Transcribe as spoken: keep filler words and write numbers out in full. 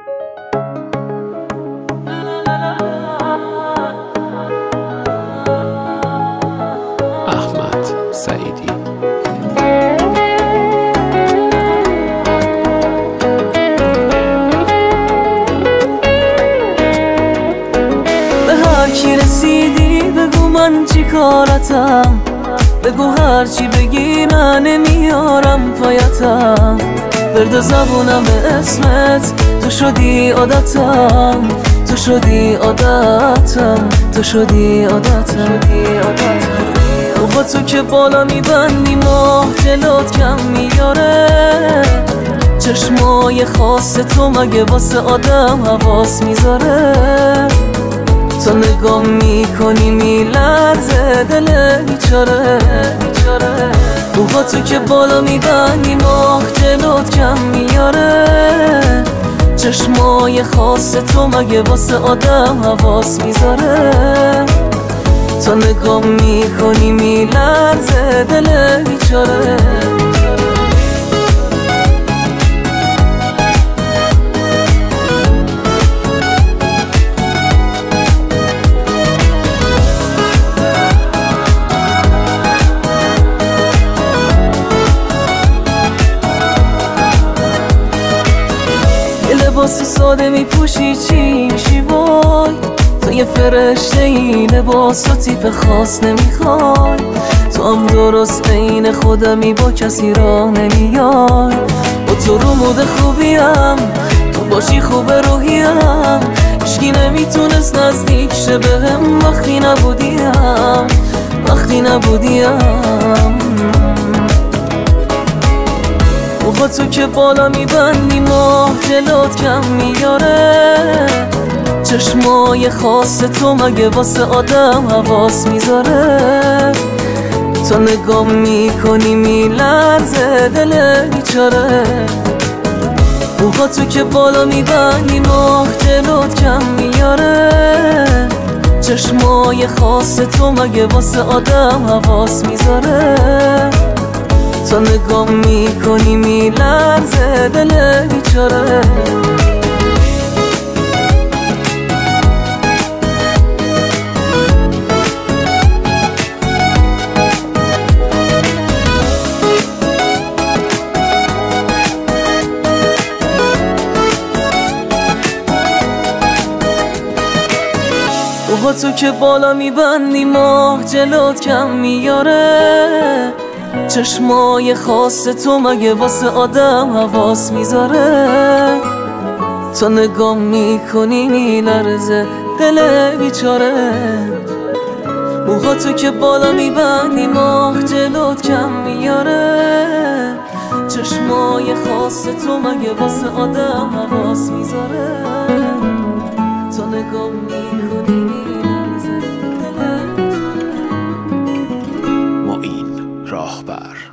احمد سعیدی. به هر کی رسیدی بگو من چی کارتم، بگو هر چی بگی من نمیارم پایتم. برد زبونم به اسمت، تو شدی عادتم، تو شدی عادتم، تو شدی عادتم. با تو که بالا میبندی ماه جلوت کم میاره، چشمای خاص تو مگه واسه آدم حواس میذاره. تو نگاه میکنی میلرزه دل بیچاره. با تو که بالا میبندی ماه جلوت کم میاره، چشمای خاص تو مگه واسه آدم حواس میذاره. تو نگاه میکنی میلرزه دل بیچاره. لباس ساده میپوشی چی میشی وای، تو یه فرشته ای لباس و تیپ خاص نمیخوای. تو هم درست عین خودمی با کسی راه نمیای. با تو رو مود خوبیم، تو باشی خوب روحیم. هیچکی نمیتونست نزدیک شه بهم وقتی نبودیم، وقتی نبودیم. با تو که بالا میبندی ماه جلوت کم میاره، چشمای خاص تو مگه واسه آدم حواس میذاره. تو نگاه میکنی میلرزه دل بیچاره. با تو که بالا میبندی ماه جلوت کم میاره، چشمای خاص تو مگه واسه آدم حواس میذاره. تو نگاه میکنی میلرزه دل بیچاره. با تو که بالا میبندی ماه جلوت کم میاره، چشمای خاص تو مگه واسه آدم حواس میذاره. تو نگاه میکنی میلرزه دل بیچاره. موها تو که بالا میبندی ماه جلوت کم میاره، چشمای خاص تو مگه واسه آدم حواس میذاره. تو نگاه میکنی میلرزه دل بیچاره. معین راهبر.